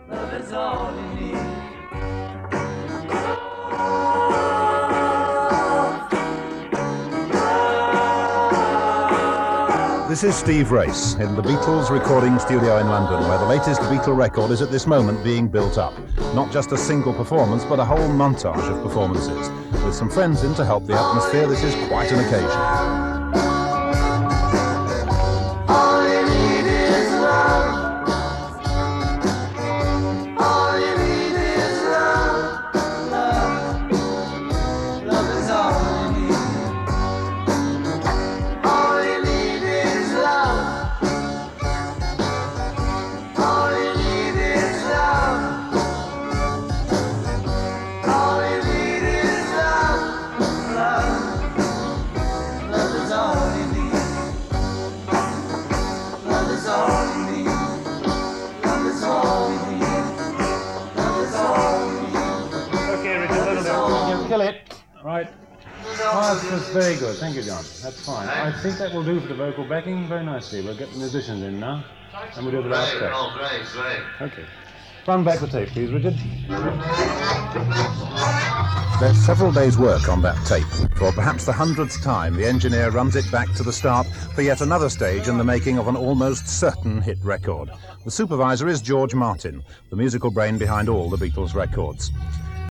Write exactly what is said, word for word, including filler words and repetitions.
Love is all you need. This is Steve Race in the Beatles recording studio in London, where the latest Beatle record is at this moment being built up. Not just a single performance, but a whole montage of performances. With some friends in to help the atmosphere, this is quite an occasion. Kill it. Right. Oh, that's very good. Thank you, John. That's fine. I think that will do for the vocal backing very nicely. We'll get the musicians in now, and we'll do the last take. Oh, great, great. Okay. Run back the tape, please, Richard. There's several days' work on that tape. For perhaps the hundredth time, the engineer runs it back to the start for yet another stage in the making of an almost certain hit record. The supervisor is George Martin, the musical brain behind all the Beatles records.